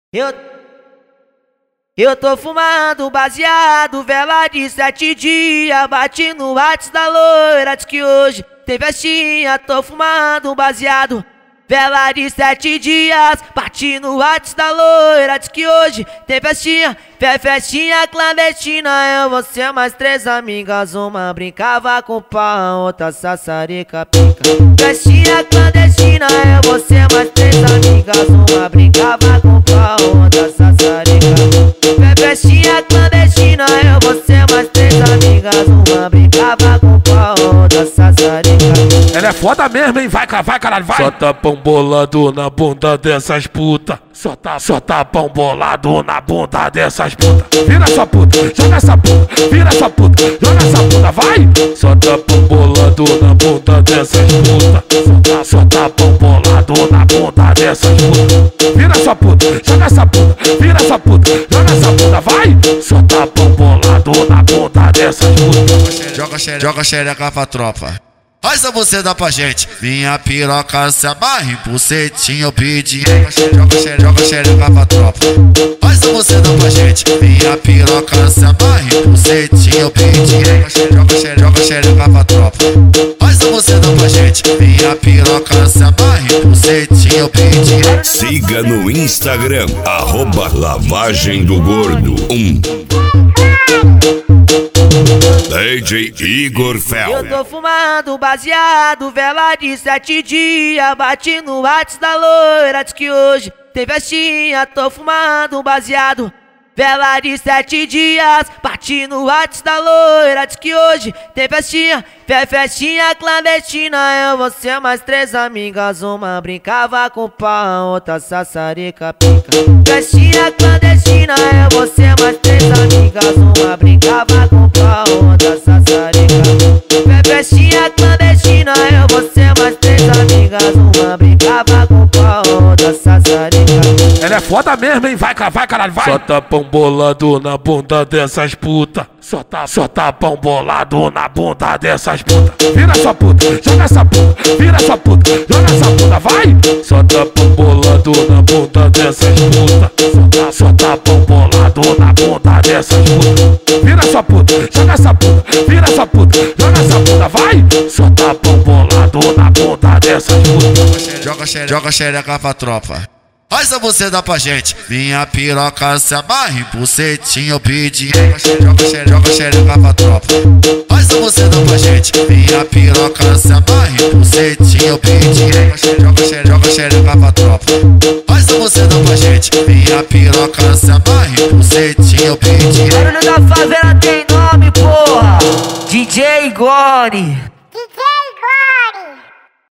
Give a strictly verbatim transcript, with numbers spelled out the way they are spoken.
Eu, eu tô fumando baseado, vela de sete dias. Bati no WhatsApp da loira, diz que hoje tem festinha. Tô fumando baseado, vela de sete dias. Bati no WhatsApp da loira, diz que hoje tem festinha. Fé festinha clandestina, eu, você mais três amigas. Uma brincava com pau, outra sassarica pica. Festinha clandestina, eu, você mais três amigas. Uma brincava com pau, outra sassarica. Fé festinha clandestina, eu, você mais três amigas. Uma brincava com pau, outra sassarica. Ela é foda mesmo, hein? Vai, vai, caralho, vai! Só tapão bolado na bunda dessas puta. Só tá, só tapão bolado na bunda dessas puta. Vira essa puta, joga essa puta. Vira essa puta, joga essa puta, vai! Só tapão bolado na bunda dessas puta. Só tá, só tapão bolado na bunda dessas puta. Vira essa puta, joga essa puta. Vira essa puta, joga essa puta, vai! Só tapão bolado na bunda dessas puta. Joga xereca, joga xereca pra tropa. Faz a você dá pra gente. Minha piroca se amarre, bucetinho eu pedi. Joga xereca, joga xereca pra tropa. Faz a você dá pra gente. Minha piroca se amarre, bucetinho eu pedi. Joga xereca, joga xereca pra tropa. Faz a você dá pra gente. Minha piroca se amarre, bucetinho eu pedi. Siga no Instagram, arroba Lavagem do Gordo um. D J Igor Fel. Eu tô fumando baseado, vela de sete dias. Bati no WhatsApp da loira, diz que hoje tem festinha. Tô fumando baseado, vela de sete dias. Bati no WhatsApp da loira, diz que hoje tem festinha. Fé festinha clandestina, eu, você mais três amigas. Uma brincava com pau, outra sassarica pica. Festinha clandestina, eu, você mais três amigas. Uma brincava com pau, outra sassarica. Fé festinha clandestina, eu, você mais três amigas. Uma brincava com pau, outra sassarica. Ela é foda mesmo, hein? Vai, vai, caralho, vai! Só tapão bolado na bunda dessas puta. Só tá, só tapão bolado na bunda dessas puta. Vira essa puta, joga essa puta. Vira essa puta, joga essa puta, vai! Só tapão bolado na bunda dessas puta. Só tá, só tapão bolado na bunda dessas puta. Vira essa puta, joga essa puta. Vira essa puta, joga essa puta, vai! Só tapão bolado na bunda dessas puta. Joga xereca, joga xereca pra tropa. Faz a você dá pra gente. Minha piroca se amarre, bucetinho eu pedi. Joga xereca, joga xereca pra tropa. Faz a você dá pra gente. Minha piroca se amarre, bucetinho eu pedi. Joga xereca, joga xereca pra tropa. Faz a você dá pra gente. Minha piroca se amarre, bucetinho eu pedi. Barulho da favela tem nome, porra. D J Igor.